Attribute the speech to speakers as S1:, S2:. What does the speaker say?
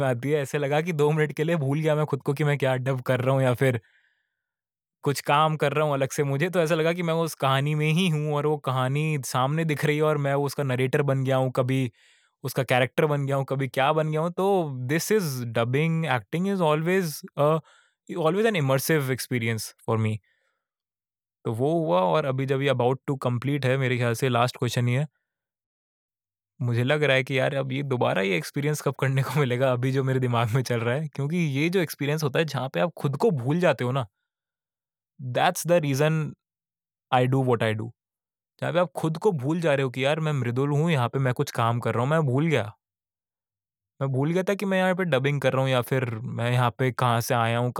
S1: आती है, ऐसे लगा कि 2 मिनट के लिए भूल गया मैं खुद को कि मैं क्या डब कर रहा हूँ या फिर कुछ काम कर रहा हूँ अलग से। मुझे तो ऐसा लगा कि मैं उस कहानी में ही हूँ और वो कहानी सामने दिख रही है और मैं उसका नरेटर बन गया हूँ, कभी उसका कैरेक्टर बन गया हूँ, कभी क्या बन गया हूँ। तो this is dubbing acting is always an immersive experience for me. तो वो हुआ और अभी जब ये अबाउट टू कंप्लीट है, मेरे ख्याल से लास्ट क्वेश्चन ही है। मुझे लग रहा है कि यार अब ये दोबारा ये एक्सपीरियंस कब करने को मिलेगा, अभी जो मेरे दिमाग में चल रहा है। क्योंकि ये जो एक्सपीरियंस होता है जहाँ पे आप खुद को भूल जाते हो ना, that's the reason I do what I do. जहाँ पे आप खुद को भूल जा रहे हो कि यार मैं मृदुल हूँ, यहाँ पे मैं कुछ काम कर रहा हूँ, मैं भूल गया। मैं भूल गया था कि मैं यहाँ पे डबिंग कर रहा हूँ या फिर मैं यहाँ पे कहाँ से आया हूँ,